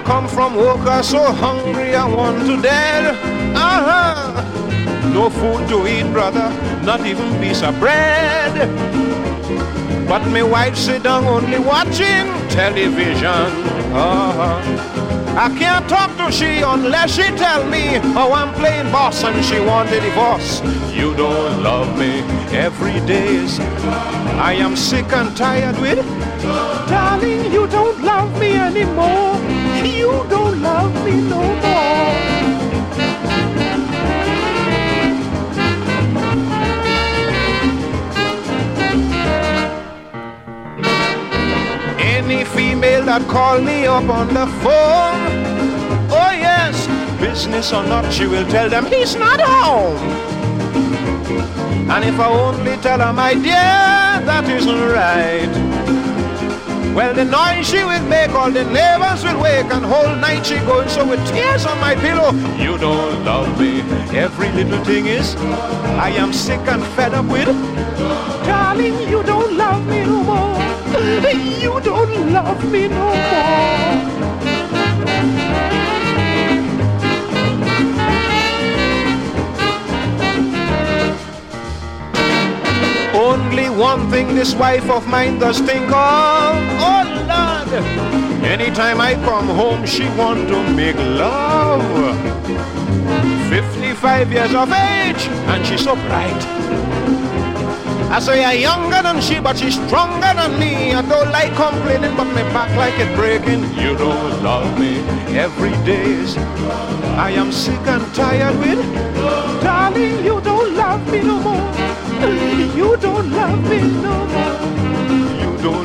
come from work, I'm so hungry, I want to dead. No food to eat, brother, not even piece of bread. But my wife sit down only watching television. I can't talk to she unless she tell me how I'm playing boss and she want a divorce. You don't love me every day. I am sick and tired with it. Darling, you don't love me anymore. You don't love me no more. Any female that call me up on the phone, oh yes, business or not, she will tell them he's not home. And if I only tell her, my dear, that isn't right, well, the noise she will make, all the neighbors will wake, and whole night she going so with tears on my pillow. You don't love me, every little thing is, I am sick and fed up with it. Darling, you don't love me no more. You don't love me no more. Only one thing this wife of mine does think of. Oh Lord, anytime I come home she want to make love. 55 years of age and she's so bright. I say I'm younger than she, but she's stronger than me. I don't like complaining, but my back like it breaking. You don't love me every day. I am sick and tired with it. Darling, you don't love me no more. You don't love me no more.